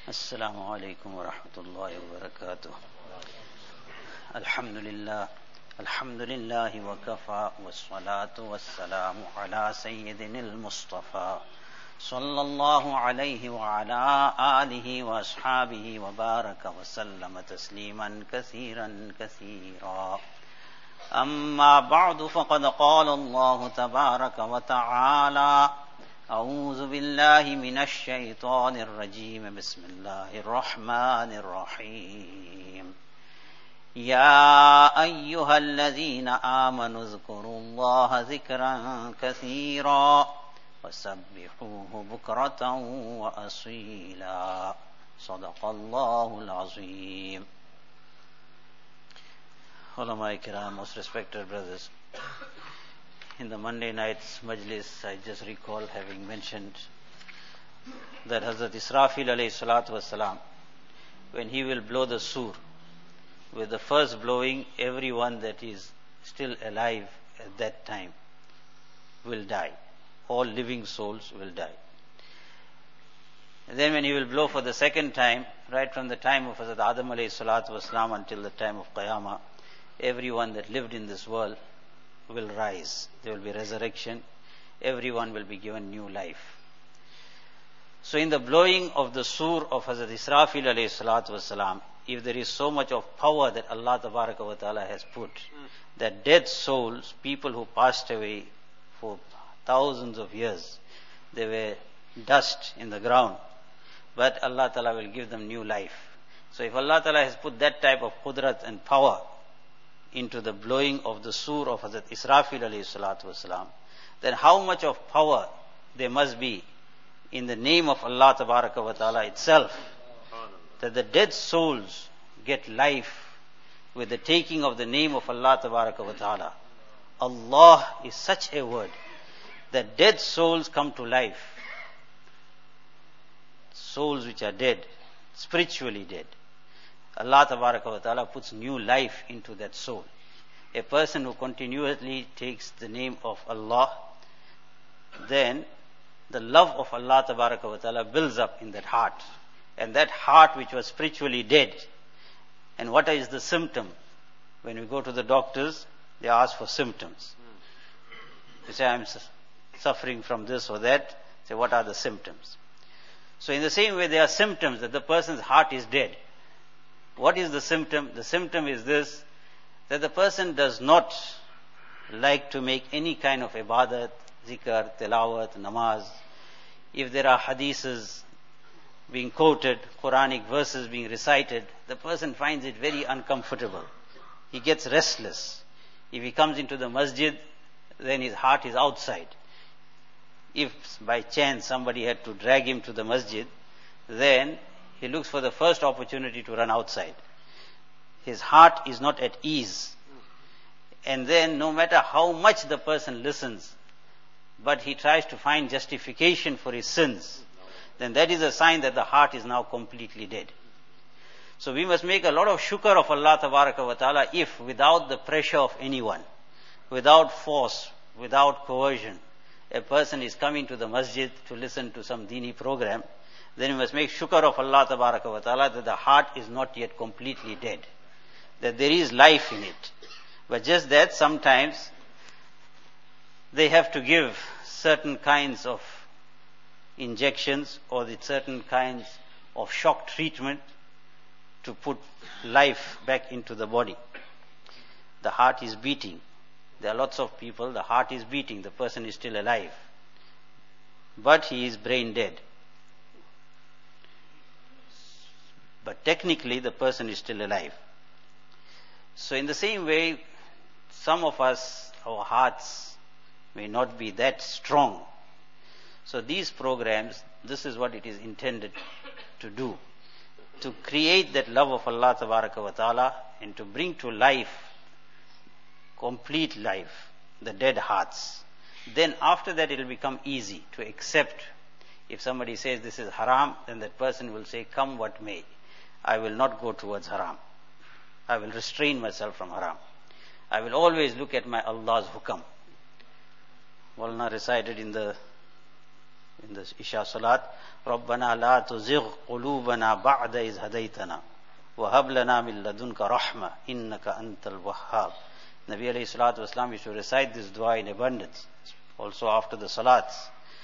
السلام عليكم ورحمة الله وبركاته. الحمد لله وكفى والصلاة والسلام على سيدنا المصطفى صلى الله عليه وعلى آله وأصحابه وبارك وسلم تسليما كثيرا كثيرا. أما بعد فقد قال الله تبارك وتعالى: أعوذ بالله من الشيطان الرجيم. بسم الله الرحمن الرحيم. يا أيها الذين آمنوا اذكروا الله ذكرا كثيرا وسبحوه بكرة وأصيلا. صدق الله العظيم. Ulama Kiram, most respected brothers, in the Monday night's majlis, I just recall having mentioned that Hazrat Israfil alayhi salatu wasalam, when he will blow the sur, with the first blowing, everyone that is still alive at that time will die. All living souls will die. And then when he will blow for the second time, right from the time of Hazrat Adam alayhi salatu wasalam until the time of Qiyamah, everyone that lived in this world will rise. There will be resurrection. Everyone will be given new life. So in the blowing of the sur of Hazrat Israfil alayhi salatu wasalam, if there is so much of power that Allah tabaraka wa ta'ala has put, that dead souls, people who passed away for thousands of years, they were dust in the ground, but Allah ta'ala will give them new life. So if Allah ta'ala has put that type of qudrat and power into the blowing of the sur of Hazrat Israfil alayhi salatu wasalam, then how much of power there must be in the name of Allah tabaraka wa ta'ala itself, that the dead souls get life with the taking of the name of Allah tabaraka wa ta'ala. Allah is such a word that dead souls come to life. Souls which are dead, spiritually dead, Allah tabaraka wa ta'ala puts new life into that soul. A person who continuously takes the name of Allah, then the love of Allah tabaraka wa ta'ala builds up in that heart. And that heart which was spiritually dead. And what is the symptom? When we go to the doctors, they ask for symptoms. You say, I'm suffering from this or that. Say, what are the symptoms? So in the same way, there are symptoms that the person's heart is dead. What is the symptom? The symptom is this, that the person does not like to make any kind of ibadat, zikr, tilawat, namaz. If there are hadiths being quoted, Quranic verses being recited, the person finds it very uncomfortable. He gets restless. If he comes into the masjid, then his heart is outside. If by chance somebody had to drag him to the masjid, then he looks for the first opportunity to run outside. His heart is not at ease. And then no matter how much the person listens, but he tries to find justification for his sins, then that is a sign that the heart is now completely dead. So we must make a lot of shukr of Allah tabaraka wa ta'ala if without the pressure of anyone, without force, without coercion, a person is coming to the masjid to listen to some dini program, then we must make shukr of Allah tabaraka wa ta'ala that the heart is not yet completely dead, that there is life in it. But just that sometimes they have to give certain kinds of injections or the certain kinds of shock treatment to put life back into the body. The heart is beating. There are lots of people, the heart is beating, the person is still alive, but he is brain dead. But technically the person is still alive. So in the same way, some of us, our hearts may not be that strong. So these programs, this is what it is intended to do, to create that love of Allah tabaraka wa ta'ala and to bring to life, complete life, the dead hearts. Then after that it will become easy to accept. If somebody says this is haram, then that person will say, come what may, I will not go towards haram. I will restrain myself from haram. I will always look at my Allah's hukam. Maulana recited in the in the Isha Salat, رَبَّنَا لَا تُزِغْ قُلُوبَنَا بَعْدَ إِذْ هَدَيْتَنَا وَهَبْ لَنَا مِن لَدُنْكَ رَحْمَةً إِنَّكَ أَنْتَ الْوَهَّابُ. Nabi alayhi salatu wasalam used to recite this dua in abundance, also after the salats.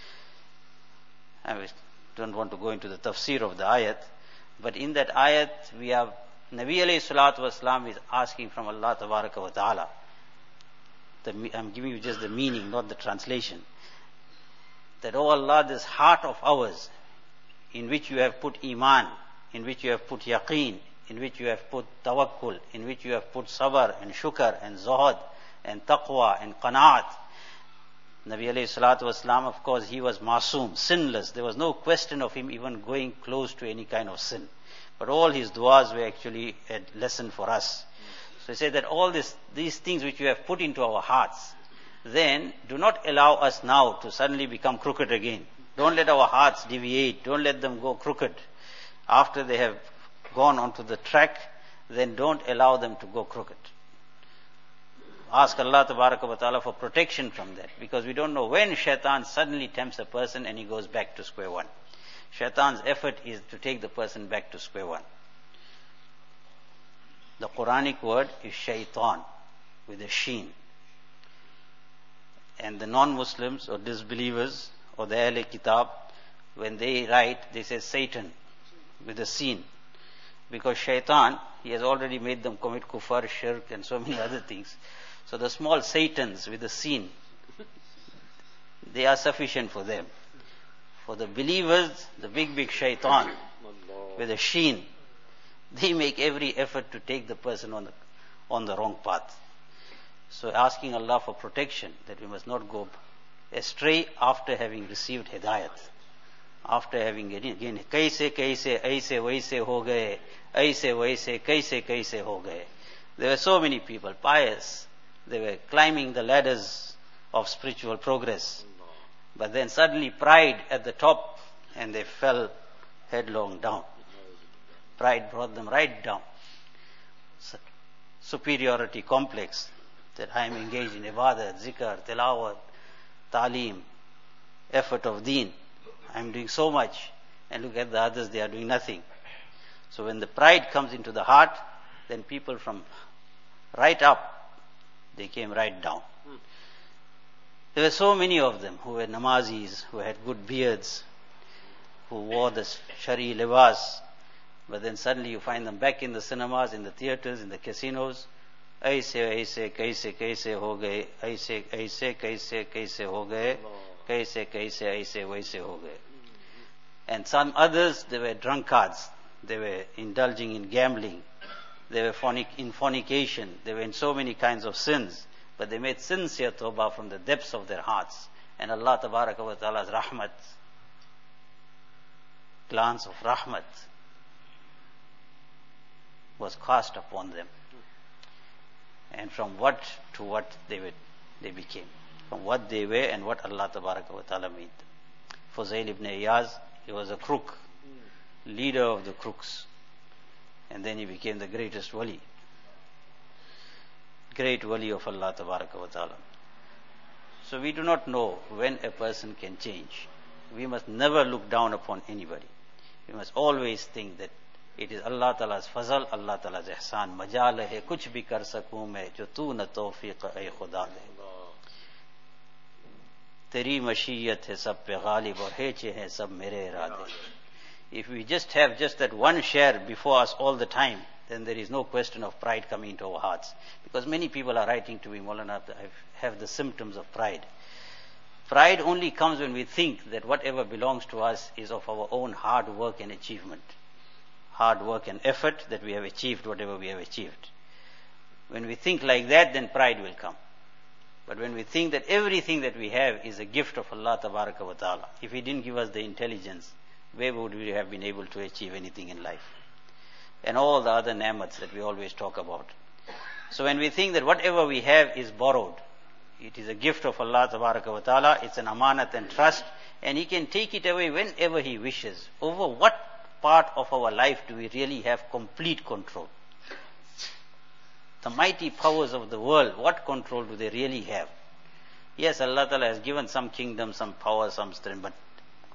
I don't want to go into the tafsir of the ayat, but in that ayat we have Nabi alayhi salatu wasalam is asking from Allah tabaraka wa ta'ala. I'm giving you just the meaning, not the translation. That, oh Allah, this heart of ours, in which you have put iman, in which you have put yaqeen, in which you have put tawakkul, in which you have put sabr and shukr and zuhud and taqwa and qanaat. Nabi alayhi salatu wasalam, of course, he was masoom, sinless. There was no question of him even going close to any kind of sin. But all his du'as were actually a lesson for us. So he said that all these things which you have put into our hearts, then do not allow us now to suddenly become crooked again. Don't let our hearts deviate. Don't let them go crooked. After they have gone onto the track, then don't allow them to go crooked. Ask Allah tabaraka wa ta'ala for protection from that, because we don't know when shaitan suddenly tempts a person and he goes back to square one. Shaitan's effort is to take the person back to square one. The Quranic word is shaitan, with a sheen. And the non-Muslims or disbelievers or the Ahle Kitab, when they write, they say Satan, with a sin. Because shaitan, he has already made them commit kufar, shirk and so many other things. So the small Satans with a sin, they are sufficient for them. For the believers, the big shaitan with a sheen, they make every effort to take the person on the wrong path. So asking Allah for protection, that we must not go astray after having received hidayat. After having again, kaise aise waise ho gaye, aise waise kaise ho gaye. There were so many people pious. They were climbing the ladders of spiritual progress. But then suddenly pride at the top, and they fell headlong down. Pride brought them right down. Superiority complex, that I am engaged in ibadat, zikr, tilawat, taaleem, effort of deen. I am doing so much, and look at the others, they are doing nothing. So when the pride comes into the heart, then people from right up, they came right down. There were so many of them who were namazis, who had good beards, who wore the shari libas, but then suddenly you find them back in the cinemas, in the theaters, in the casinos. Aise kaise ho gaye, aise kaise ho gaye, kaise aise waise ho gaye. And some others, they were drunkards. They were indulging in gambling. They were in fornication. They were in so many kinds of sins. But they made sincere tawbah from the depths of their hearts. And Allah tabaraka wa ta'ala's rahmat, glance of rahmat, was cast upon them. And from what to what they became. From what they were and what Allah tabaraka wa ta'ala made them. Fuzail ibn Iyaz, he was a crook, leader of the crooks. And then he became the greatest wali. Great wali of Allah tabaraka wa ta'ala. So we do not know when a person can change. We must never look down upon anybody. We must always think that it is Allah Ta'ala's fazal, Allah Ta'ala's ihsan. Majal hai kuch bhi kar sakun main, jo tu na tawfiq ay khuda de. Teri mashiyat hai sab pe ghalib aur heche hai sab mere irade. If we just have that one share before us all the time, then there is no question of pride coming into our hearts. Because many people are writing to me, Maulana, I have the symptoms of pride. Pride only comes when we think that whatever belongs to us is of our own hard work and achievement. Hard work and effort that we have achieved whatever we have achieved. When we think like that, then pride will come. But when we think that everything that we have is a gift of Allah tabaraka wa ta'ala, if He didn't give us the intelligence, where would we have been able to achieve anything in life? And all the other ni'mats that we always talk about. So when we think that whatever we have is borrowed, it is a gift of Allah tabaraka wa ta'ala, it's an amanat and trust, and He can take it away whenever He wishes. Over what part of our life do we really have complete control? The mighty powers of the world, what control do they really have? Yes, Allah Ta'ala has given some kingdom, some power, some strength, but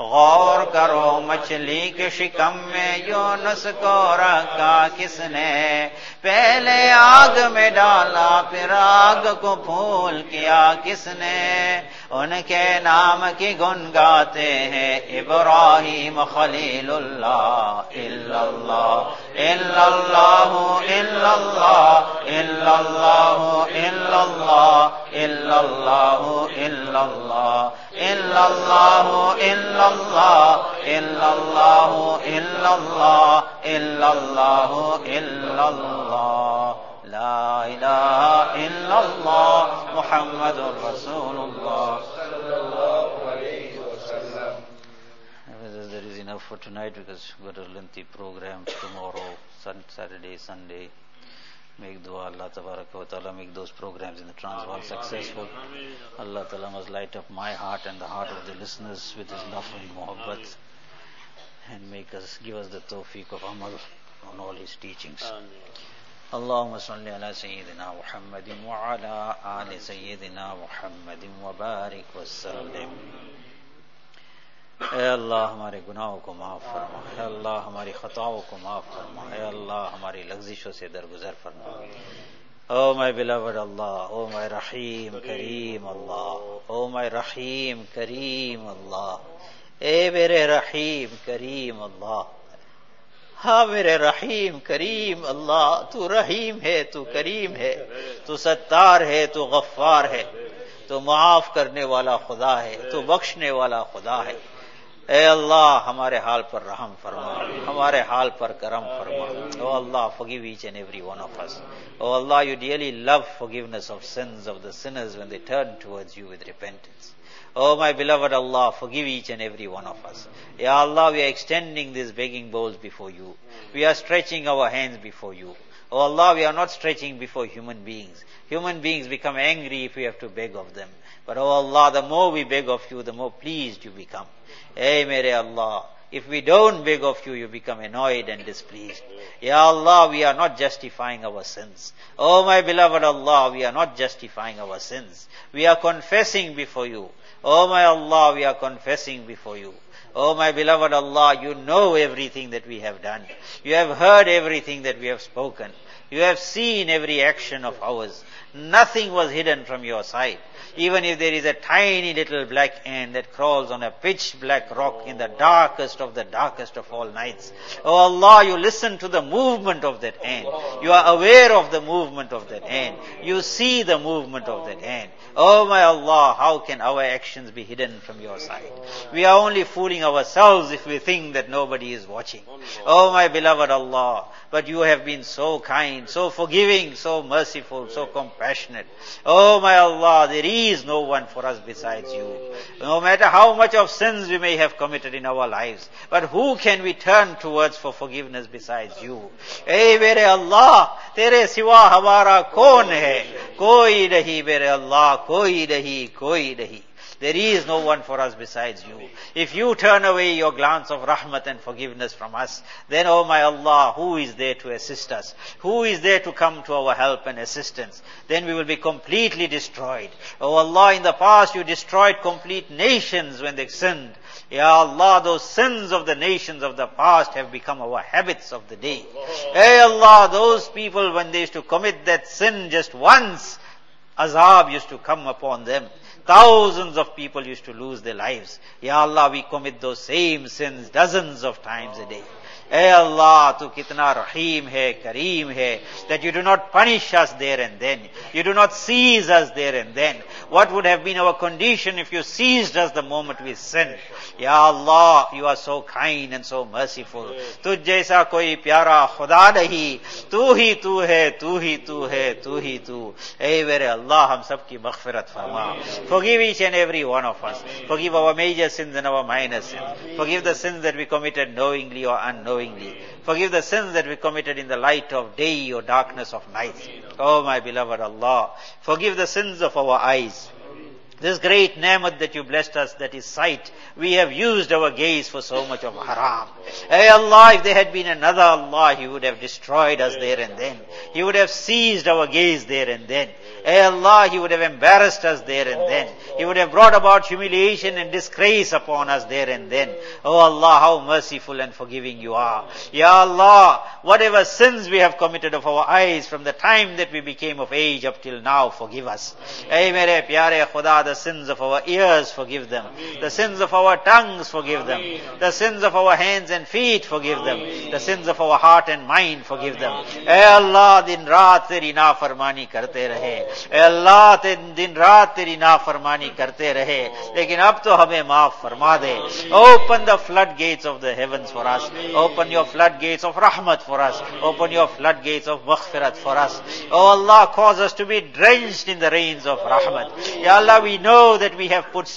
गौर करो मछली के शिकम में यूनुस को रखा किसने, पहले आग में डाला फिर आग को फूल किया किसने, उनके नाम की गुन गाते हैं इब्राहीम खलीलुल्लाह। इल्लल्लाह इल्लल्लाह इल्लल्लाह इल्लल्लाह इल्लल्लाह इल्लल्लाह इल्लल्लाह इल्लल्लाह इल्लल्लाह इल्लल्लाह इल्लल्लाह इल्लल्लाह इल्लल्लाह ला इलाहा इल्लल्लाह मुहम्मदुर रसूलुल्लाह सल्लल्लाहु अलैहि वसल्लम. There is enough for tonight because we've got a lengthy program tomorrow, Saturday, Sunday. Make dua Allah Tabaraka wa Ta'ala make those programs in the Transvaal successful. Allah Ta'ala must light up my heart and the heart of the listeners with His love and muhabbat, and give us the tawfiq of amal on all His teachings. Allahumma salli ala Sayyidina Muhammadin wa ala ali Sayyidina Muhammadin wa barik wa sallim. اے اللہ ہمارے گناہوں کو معاف فرما، اے اللہ ہماری خطاؤں کو معاف فرما، اے اللہ ہماری لغزشوں سے درگزر فرما. Oh my beloved Allah, oh my Rahim Kareem Allah, oh my Rahim Kareem Allah, اے میرے رحیم کریم اللہ، ہاں میرے رحیم کریم اللہ، تو رحیم ہے، تو کریم ہے، تو ستار ہے، تو غفار ہے، تو معاف کرنے والا خدا ہے، تو بخشنے والا خدا ہے. اے اللہ ہمارے حال پر رحم فرما، ہمارے حال پر کرم فرما. Oh Allah, forgive each and every one of us. Oh Allah, you dearly love forgiveness of sins of the sinners when they turn towards you with repentance. Oh my beloved Allah, forgive each and every one of us. Ya Allah, we are extending these begging bowls before you. We are stretching our hands before you. Oh Allah, we are not stretching before human beings. Human beings become angry if we have to beg of them. But oh Allah, the more we beg of you, the more pleased you become. Hey mere Allah, if we don't beg of you, you become annoyed and displeased. Ya Allah, we are not justifying our sins. Oh my beloved Allah, we are not justifying our sins. We are confessing before you. Oh my Allah, we are confessing before you. Oh my beloved Allah, you know everything that we have done. You have heard everything that we have spoken. You have seen every action of ours. Nothing was hidden from your sight. Even if there is a tiny little black ant that crawls on a pitch black rock in the darkest of all nights. Oh Allah, you listen to the movement of that ant. You are aware of the movement of that ant. You see the movement of that ant. Oh my Allah, how can our actions be hidden from your sight? We are only fooling ourselves if we think that nobody is watching. Oh my beloved Allah, but you have been so kind, so forgiving, so merciful, so compassionate. Oh my Allah, there is no one for us besides you. No matter how much of sins we may have committed in our lives, but who can we turn towards for forgiveness besides you? Hey mere Allah, tere siwa hamara kaun hai? Koi nahi mere Allah, koi nahi, koi nahi. There is no one for us besides you. If you turn away your glance of rahmat and forgiveness from us, then oh my Allah, who is there to assist us? Who is there to come to our help and assistance? Then we will be completely destroyed. Oh Allah, in the past you destroyed complete nations when they sinned. Ya Allah, those sins of the nations of the past have become our habits of the day. Hey Allah, those people when they used to commit that sin just once, azab used to come upon them. Thousands of people used to lose their lives. Ya Allah, we commit those same sins dozens of times a day. Hey Allah, tu kitna Rahim hai, Kareem hai, that you do not punish us there and then. You do not seize us there and then. What would have been our condition if you seized us the moment we sinned? Ya Allah, you are so kind and so merciful. Tujh jaisa koi pyara khuda nahi. Tu hi tu hai, tu hi tu hai, tu hi tu. Hey mere Allah, hum sab ki maghfirat farma. Forgive each and every one of us. Forgive our major sins and our minor sins. Forgive the sins that we committed knowingly or unknowingly. Forgive the sins that we committed in the light of day or darkness of night. Oh my beloved Allah, forgive the sins of our eyes. This great ni'mat that you blessed us, that is sight, we have used our gaze for so much of haram. Hey Allah, if there had been another Allah, He would have destroyed us there and then. He would have seized our gaze there and then. Hey Allah, He would have embarrassed us there and then. He would have brought about humiliation and disgrace upon us there and then. Oh Allah, how merciful and forgiving You are. Ya Allah, whatever sins we have committed of our eyes from the time that we became of age up till now, forgive us. Hey mere pyare Khuda, the sins of our ears, forgive them. The sins of our tongues, forgive them. The sins of our hands and feet, forgive them. The sins of our heart and mind, forgive them. Hey Allah, din raat teri nafarmani karte rahe. Hey Allah, din raat teri nafarmani karte rahe. Lekin ab to hame maaf farma de. Open the floodgates of the heavens for us. Open Your floodgates of rahmat for us. Open Your floodgates of maghfirat for us. Oh Allah, cause us to be drenched in the rains of rahmat. Ya Allah, we know that we have put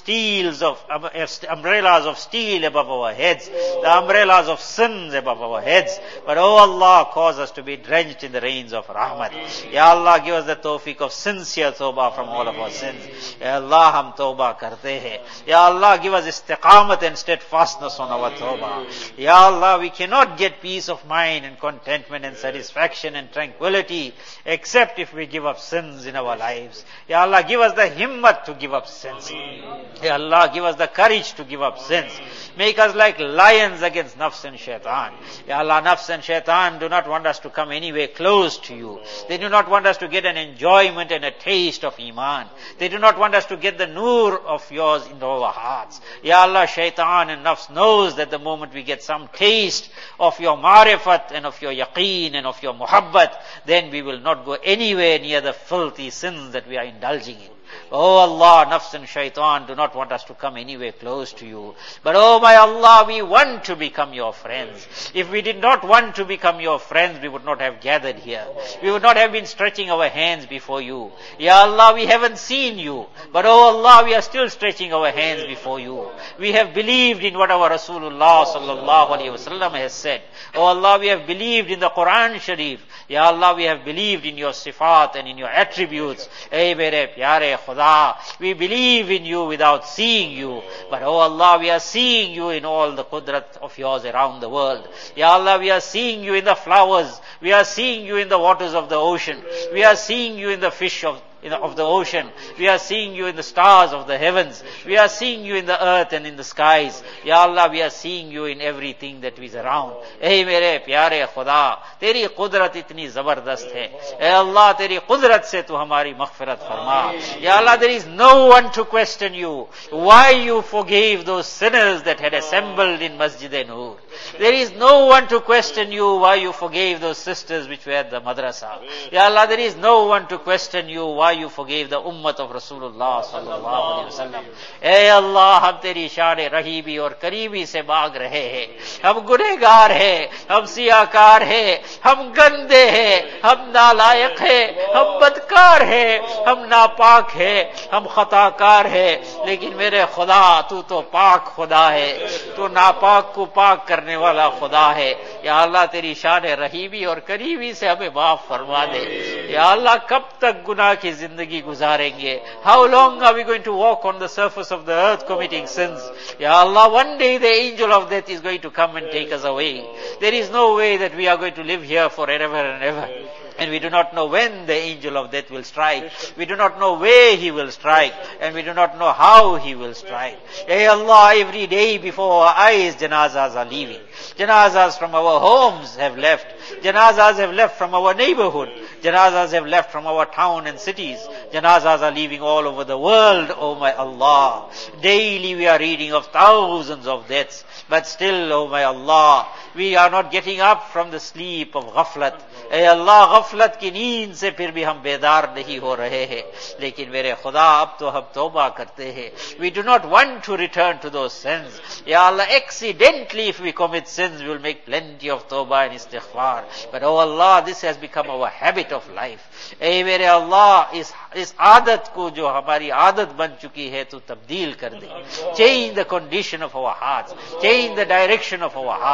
umbrellas of steel above our heads, the umbrellas of sins above our heads. But oh Allah, cause us to be drenched in the rains of rahmat. Ya Allah, give us the tawfiq of sincere tawbah from all of our sins. Ya Allah, hum tawbah karte hai. Ya Allah, give us istiqamat and steadfastness on our tawbah. Ya Allah, we cannot get peace of mind and contentment and satisfaction and tranquility except if we give up sins in our lives. Ya Allah, give us the himmat to give up sins. Ya Allah, give us the courage to give up sins. Make us like lions against nafs and shaitan. Ya Allah, nafs and shaitan do not want us to come anywhere close to You. They do not want us to get an enjoyment and a taste of iman. They do not want us to get the nur of Yours into our hearts. Ya Allah, shaitan and nafs knows that the moment we get some taste of Your marifat and of Your yaqeen and of Your muhabbat, then we will not go anywhere near the filthy sins that we are indulging in. Oh Allah, nafs and shaitan do not want us to come anywhere close to You. But oh my Allah, we want to become Your friends. If we did not want to become Your friends, we would not have gathered here. We would not have been stretching our hands before You. Ya Allah, we haven't seen You. But oh Allah, we are still stretching our hands before You. We have believed in what our Rasulullah sallallahu alaihi wasallam has said. Oh Allah, we have believed in the Quran Sharif. Ya Allah, we have believed in Your sifat and in Your attributes. Hey mere pyare Khuda, we believe in You without seeing You. But oh Allah, we are seeing You in all the qudrat of Yours around the world. Ya Allah, we are seeing You in the flowers. We are seeing You in the waters of the ocean. We are seeing You in the fish of the ocean. We are seeing You in the stars of the heavens. We are seeing You in the earth and in the skies. Ya Allah, we are seeing You in everything that is around. Hey mere pyare Khuda, Teri qudrat itni zabardast hai. Hey Allah, Teri qudrat se Tu hamari maghfirat farma. Ya Allah, there is no one to question You why You forgave those sinners that had assembled in Masjid-e-Noor. There is no one to question You why You forgave those sisters which were at the madrasa. Ya Allah, there is no one to question You why You forgave the ummat of Rasulullah sallallahu alaihi wasallam. Hey Allah, hum Teri शान रहीबी और करीबी से मांग रहे हैं. हम गुनहगार हैं, हम सियाकार हैं, हम गंदे हैं, हम नालायक हैं, हम बदकार हैं, हम नापाक हैं, हम खताकार हैं. लेकिन मेरे खुदा, तू तो पाक खुदा है. तू नापाक को पाक करने वाला खुदा है. या अल्लाह, तेरी शान रहीबी और करीबी से हमें माफ फरमा दे. या अल्लाह, कब तक गुनाह की जिंदगी गुजारेंगे? How long are we going to walk on the surface of the earth committing sins? Ya Allah, one day the angel of death is going to come and take us away. There is no way that we are going to live here forever and ever. And we do not know when the angel of death will strike. We do not know where he will strike. And we do not know how he will strike. Hey Allah, every day before our eyes, janazas are leaving. Janazas from our homes have left. Janazas have left from our neighborhood. Janazas have left from our town and cities. Janazas are leaving all over the world, oh my Allah. Daily we are reading of thousands of deaths. But still, oh my Allah, we are not getting up from the sleep of ghaflat. Hey Allah, ghaflat की नींद से फिर भी हम बेदार नहीं हो रहे हैं. लेकिन मेरे खुदा, अब तो हम तौबा करते हैं. We do not want to return to those sins. Ya Allah, accidentally if we commit sins, we will make plenty of tawbah and istighfar. But oh Allah, this has become our habit of life. Hey मेरे Allah, इस आदत को जो हमारी आदत बन चुकी है, तो तब्दील कर दे. Change the condition of our hearts. Change the direction of our hearts.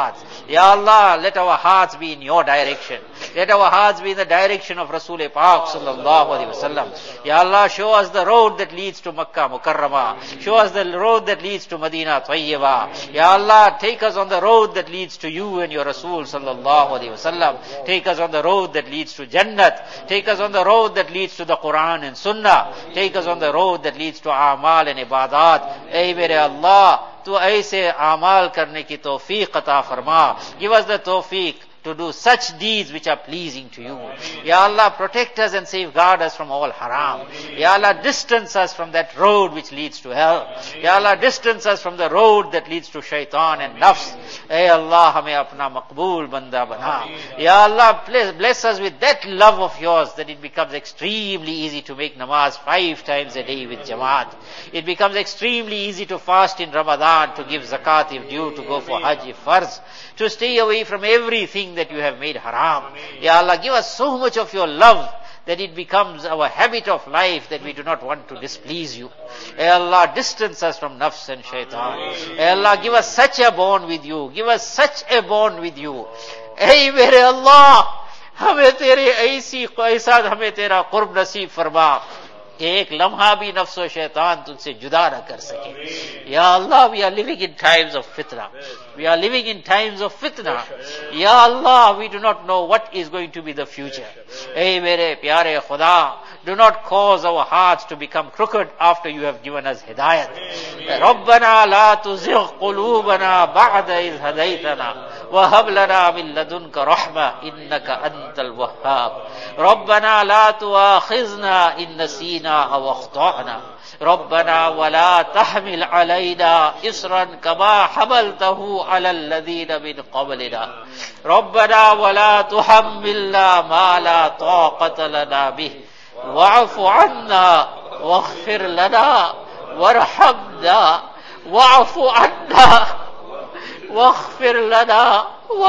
Ya Allah, let our hearts be in your direction. Let our hearts be in the direction of Rasul Pak sallallahu alaihi wasallam. Ya Allah, show us the road that leads to Makkah Mukarramah. Show us the road that leads to Medina Tayyibah. Ya Allah, take us on the road that leads to you and your Rasul sallallahu alaihi wasallam. Take us on the road that leads to Jannat. Take us on the road that leads to the Quran and Sunnah. Take us on the road that leads to A'mal and Ibadat. Ey mere Allah, tu aise a'mal karne ki tawfiq ata farma. Give us the tawfiq to do such deeds which are pleasing to you. Ya Allah, protect us and safeguard us from all haram. Ya Allah, distance us from that road which leads to hell. Ya Allah, distance us from the road that leads to shaitan and nafs. Ay Allah, hame apna maqbool banda bana. Ya Allah, bless us with that love of yours that it becomes extremely easy to make namaz 5 times a day with Jamaat. It becomes extremely easy to fast in Ramadan, to give zakat if due, to go for Hajj if farz, to stay away from everything that you have made haram. Ya Allah, give us so much of your love that it becomes our habit of life that we do not want to displease you. Ya Allah, distance us from nafs and shaitan. Ya Allah, give us such a bond with you. Give us such a bond with you. Hey, mere Allah, hame tere aisi qaisad, hame tera qurb nasib farma. एक लम्हा भी नफ्स और शैतान तुझसे जुदा न कर सके. या अल्लाह, we are living in times of fitna. We are living in times of fitna. Ya Allah, we do not know what is going to be the future. Hey mere pyare Khuda, do not cause our hearts to become crooked after you have given us hidayat. Rabbana la tuzigh qulubana ba'da iz hadaytana wa hab lana min ladunka rahma innaka antal wahhab. Rabbana la tuakhizna in nasina أو أخطأنا ربنا ولا تحمل علينا إصرا كما حملته على الذين من قبلنا ربنا ولا تحملنا ما لا طاقة لنا به واعف عنا واغفر لنا وارحمنا واعف عنا واغفر لنا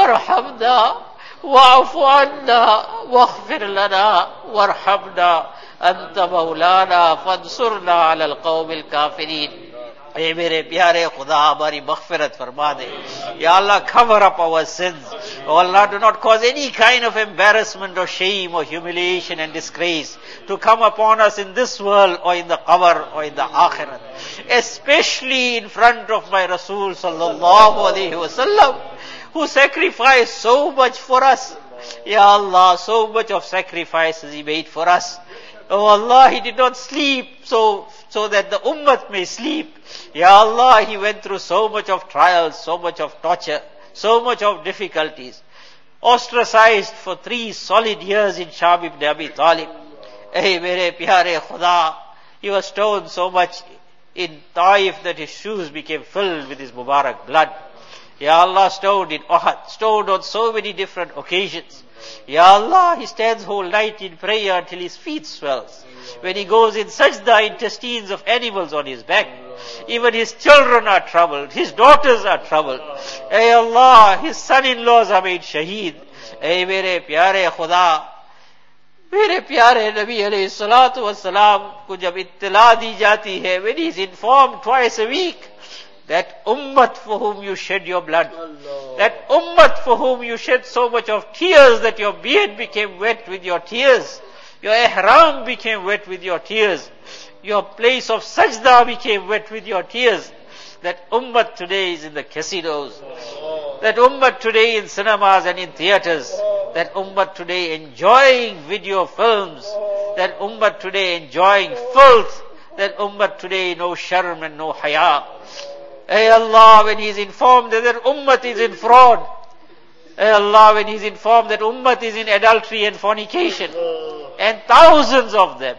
وارحمنا واعف عنا واغفر لنا وارحمنا أنت مولانا فانصرنا على القوم الكافرين. اے میرے پیارے خدا, ہماری مغفرت فرما دے. Ya Allah, cover up our sins. Oh Allah, do not cause any kind of embarrassment or shame or humiliation and disgrace to come upon us in this world or in the qabr or in the akhirat. Especially in front of my Rasul sallallahu alayhi wa sallam, who sacrificed so much for us. Ya Allah, so much of sacrifices he made for us. Oh Allah, he did not sleep so that the ummah may sleep. Ya Allah, he went through so much of trials, so much of torture, so much of difficulties. Ostracized for 3 solid years in Sham ibn Abi Talib. Hey mere pyare Khuda, he was stoned so much in Taif that his shoes became filled with his Mubarak blood. Ya Allah, stoned in Uhud, stoned on so many different occasions. Ya Allah, he stands whole night in prayer until his feet swells. When he goes in sajda, intestines of animals on his back. Even his children are troubled, his daughters are troubled. Hey Allah, his son-in-laws are made shaheed. Hey mere pyare Khuda, मेरे प्यारे नबी अलैहि सलातु वस्सलाम को जब इत्तला दी जाती है, when he is informed twice a week that ummat for whom you shed your blood, that ummat for whom you shed so much of tears that your beard became wet with your tears, your ihram became wet with your tears, your place of sajda became wet with your tears, that ummat today is in the casinos, that ummat today in cinemas and in theaters, that ummat today enjoying video films, that ummat today enjoying filth, that ummat today no sharm and no haya. Hey Allah, when he is informed that ummat is in fraud, hey Allah, when he is informed that ummat is in adultery and fornication, and thousands of them,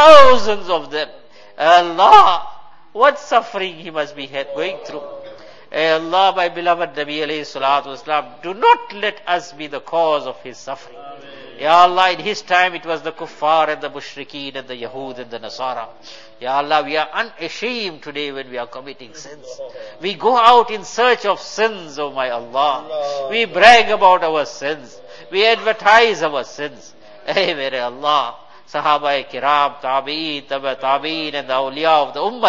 Allah, what suffering he must be going through. Hey Allah, my beloved Nabi alayhi salatu wasalam, do not let us be the cause of his suffering. Ya Allah, in his time it was the kuffar and the mushrikeen and the Yahud and the Nasara. Ya Allah, we are unashamed today when we are committing sins. We go out in search of sins, oh my Allah. We brag about our sins. We advertise our sins. Hey, mere Allah, Sahaba kiram, tabi'in, tabi'in and the awliya of the ummah,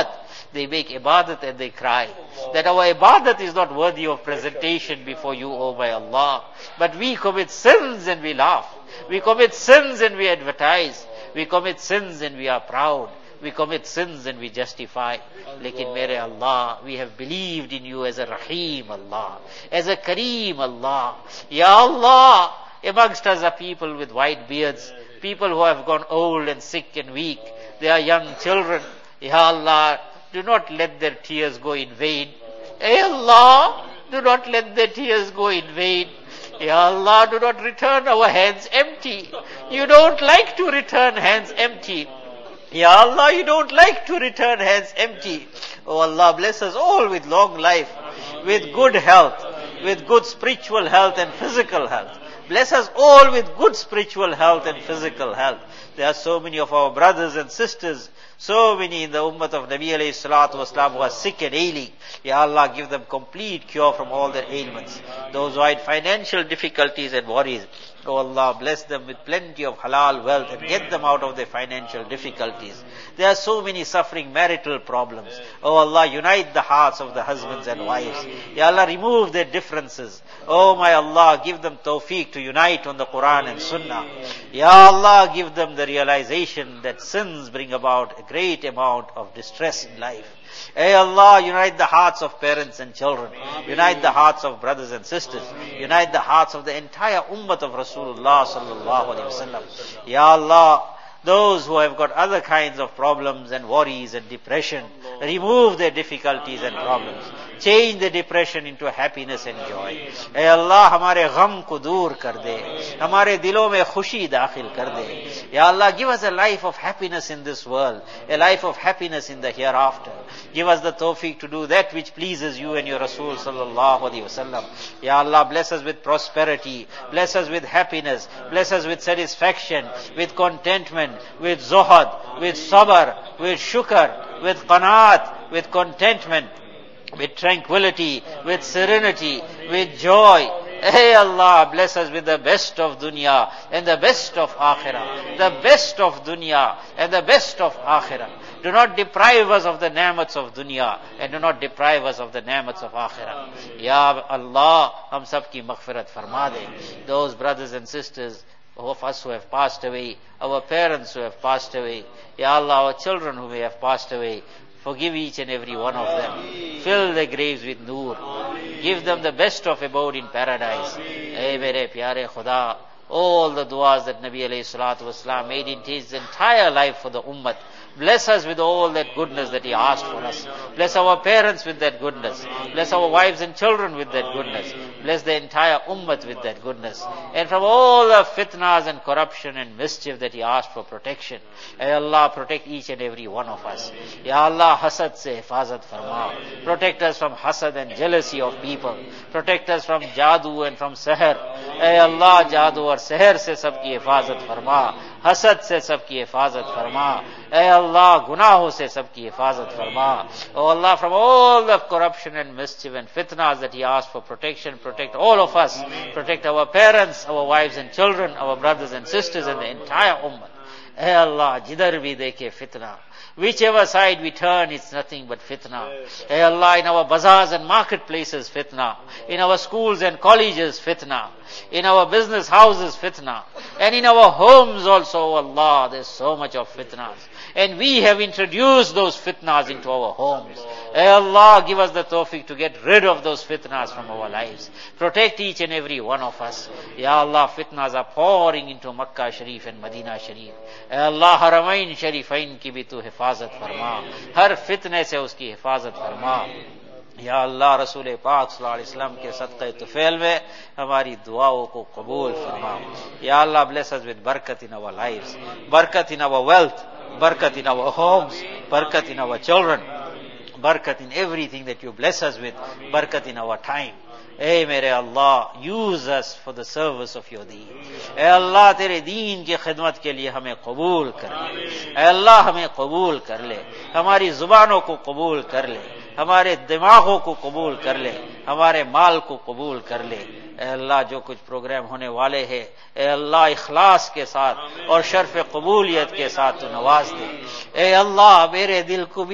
they make ibadat and they cry. That our ibadat is not worthy of presentation before you, O my Allah. But we commit sins and we laugh. We commit sins and we advertise. We commit sins and we are proud. We commit sins and we justify. Lekin mere Allah, we have believed in you as a Rahim Allah, as a Kareem Allah. Ya Allah, amongst us are people with white beards, people who have gone old and sick and weak. They are young children. Ya Allah, do not let their tears go in vain. Ya Allah, do not let their tears go in vain. Ya Allah, do not return our hands empty. You don't like to return hands empty. Ya Allah, you don't like to return hands empty. Oh Allah, bless us all with long life, with good health, with good spiritual health and physical health. Bless us all with good spiritual health and physical health. There are so many of our brothers and sisters, so many in the ummah of Nabi alayhi salatu wasalam who are sick and ailing. Ya Allah, give them complete cure from all their ailments. Those who had financial difficulties and worries, oh Allah, bless them with plenty of halal wealth and get them out of their financial difficulties. There are so many suffering marital problems. Oh Allah, unite the hearts of the husbands and wives. Ya Allah, remove their differences. Oh my Allah, give them tawfiq to unite on the Quran and Sunnah. Ya Allah, give them the realization that sins bring about a great amount of distress in life. Hey Allah, unite the hearts of parents and children. Unite the hearts of brothers and sisters. Unite the hearts of the entire ummah of Rasulullah sallallahu alaihi wasallam. Ya Allah, those who have got other kinds of problems and worries and depression, remove their difficulties and problems. Change the depression into happiness and joy. Hey Allah, hamare gham ko dur kar de. Hamare dilon mein khushi dakhil kar de. Ya Allah, give us a life of happiness in this world, a life of happiness in the hereafter. Give us the tawfiq to do that which pleases you and your Rasul sallallahu alaihi wasallam. Ya Allah, bless us with prosperity, bless us with happiness, bless us with satisfaction, with contentment, with zuhad, with sabr, with shukr, with qanaat, with contentment, with tranquility, with serenity, with joy. Hey Allah, bless us with the best of dunya and the best of akhirah. The best of dunya and the best of akhirah. Do not deprive us of the ni'mats of dunya and do not deprive us of the ni'mats of akhirah. Ya Allah, hum sab ki maghfirat farma de. Those brothers and sisters of us who have passed away, our parents who have passed away, Ya Allah, our children who may have passed away, forgive each and every one of them. Fill their graves with noor. Give them the best of abode in paradise. Hey mere pyare Khuda, all the du'as that Nabi alayhi salatu wasalam made in his entire life for the ummah, bless us with all that goodness that he asked for us. Bless our parents with that goodness. Bless our wives and children with that goodness. Bless the entire ummah with that goodness. And from all the fitnas and corruption and mischief that he asked for protection. Ay Allah, protect each and every one of us. Ya Allah, hasad se hifazat farma. Protect us from hasad and jealousy of people. Protect us from jadoo and from seher. Ay Allah, jadoo और सहर से सबकी हिफाजत फरमा, हसद से सबकी हिफाजत फरमा, ऐ अल्लाह गुनाहों से सबकी हिफाजत फरमा. Oh Allah, from all the corruption and mischief and fitnas that he asked for protection, protect all of us. Protect our parents, our wives and children, our brothers and sisters and the entire ummah. Hey Allah, jidhar bhi dekhe fitna. Whichever side we turn, it's nothing but fitna. Hey Allah, in our bazaars and marketplaces, fitna. In our schools and colleges, fitna. In our business houses, fitna. And in our homes also, Allah, there's so much of fitnas. And we have introduced those fitnas into our homes. Hey Allah, give us the tawfiq to get rid of those fitnas from our lives. Protect each and every one of us. Ya Allah, fitnas are pouring into Makkah Sharif and Medina Sharif. Hey Allah, Haramain Sharifain ki bhi tu hifazat farma. Har fitne se uski hifazat farma. या अल्लाह रसूल पाक सल्लल्लाहु अलैहि वसल्लम के सदक़े तुफैल में हमारी दुआओं को कबूल फरमा. या अल्लाह, bless us with barakat in our lives, barakat in our wealth, barakat in our homes, barakat in our children, barakat in everything that you bless us with, barakat in our time. Hey mere Allah, use us for the service of your deen. Hey Allah, tere deen ki khidmat ke liye hame qabul kar le. Hey Allah, hame qabul kar le. Hamari zubanon ko qabul kar le. हमारे दिमागों को कबूल कर ले, हमारे माल को कबूल कर ले. ए अल्लाह, जो कुछ प्रोग्राम होने वाले हैं, ए अल्लाह इखलास के साथ और शर्फ कबूलियत के साथ तू नवाज दे. ए अल्लाह, मेरे दिल को भी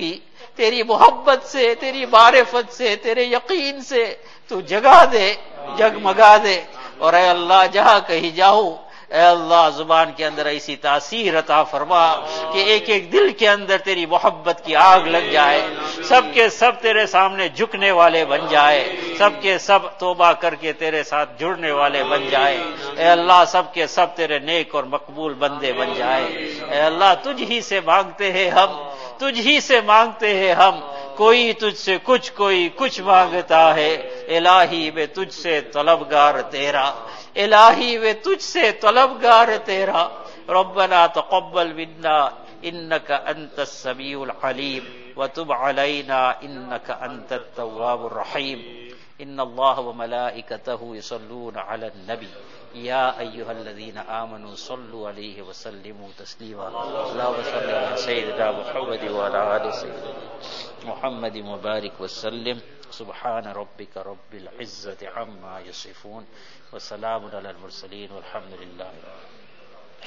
تیری محبت سے، تیری معرفت سے، تیرے یقین سے تو جگا دے، جگمگا دے. اور اے اللہ جہاں کہیں جاؤ، اے اللہ زبان کے اندر ایسی تاثیر عطا فرما کہ ایک ایک دل کے اندر تیری محبت کی آگ لگ جائے، سب کے سب تیرے سامنے جھکنے والے بن جائے، سب کے سب توبہ کر کے تیرے ساتھ جڑنے والے بن جائے. اے اللہ سب کے سب تیرے نیک اور مقبول بندے بن جائے. اے اللہ تجھ ہی سے مانگتے ہیں ہم، تجھ ہی سے مانگتے ہیں ہم. کوئی تجھ سے کچھ، کوئی کچھ مانگتا ہے. الہی میں تجھ سے طلبگار تیرا، الہی میں تجھ سے طلبگار تیرا. ربنا تقبل منا انك انت السميع العليم وتب علينا انك انت التواب الرحيم. ان الله وملائكته يصلون على النبي يا ايها الذين امنوا صلوا عليه وسلموا تسليما. اللهم صل على سيدنا محمد وعلى ال سيدنا محمد وبارك وسلم. سبحان ربك رب العزة عما يصفون وسلام على المرسلين والحمد لله.